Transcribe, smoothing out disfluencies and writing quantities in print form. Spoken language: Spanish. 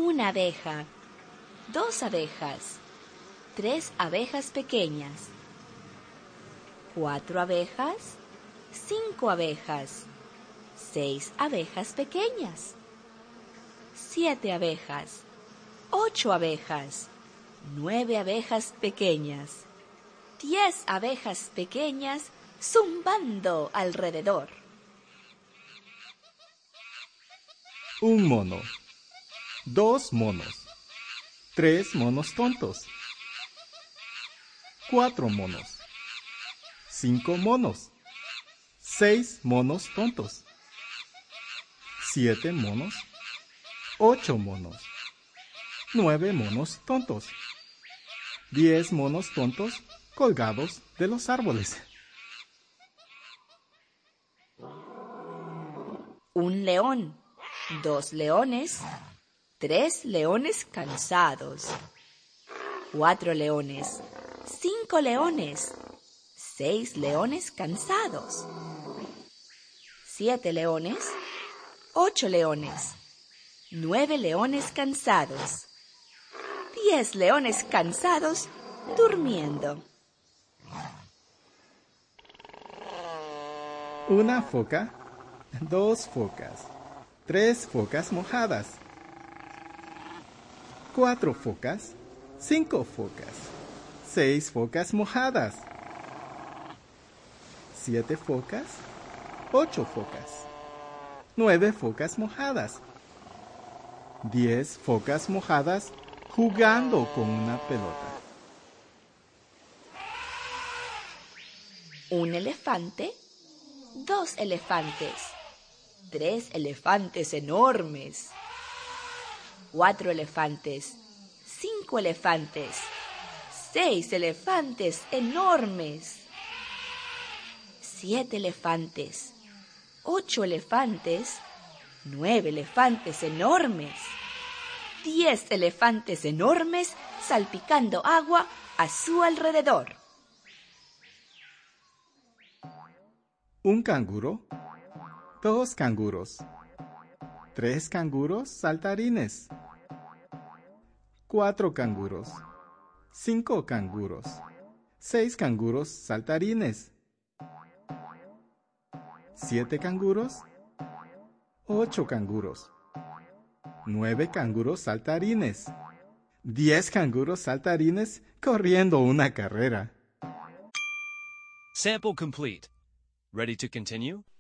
Una abeja, 2 abejas, 3 abejas pequeñas, 4 abejas, 5 abejas, 6 abejas pequeñas, 7 abejas, 8 abejas, 9 abejas pequeñas, 10 abejas pequeñas zumbando alrededor. Un mono, 2 monos, 3 monos tontos, 4 monos, 5 monos, 6 monos tontos, 7 monos, 8 monos, 9 monos tontos, 10 monos tontos colgados de los árboles. Un león, 2 leones, 3 leones cansados, 4 leones, 5 leones, 6 leones cansados, 7 leones, 8 leones, 9 leones cansados, 10 leones cansados durmiendo. Una foca, 2 focas, 3 focas mojadas, 4 focas, 5 focas, 6 focas mojadas, 7 focas, 8 focas, 9 focas mojadas, 10 focas mojadas jugando con una pelota. Un elefante, 2 elefantes, 3 elefantes enormes, 4 elefantes, 5 elefantes, 6 elefantes enormes, 7 elefantes, 8 elefantes, 9 elefantes enormes, 10 elefantes enormes salpicando agua a su alrededor. Un canguro, 2 canguros, 3 canguros saltarines, 4 canguros, 5 canguros, 6 canguros saltarines, 7 canguros, 8 canguros, 9 canguros saltarines, 10 canguros saltarines corriendo una carrera. Sample complete. Ready to continue?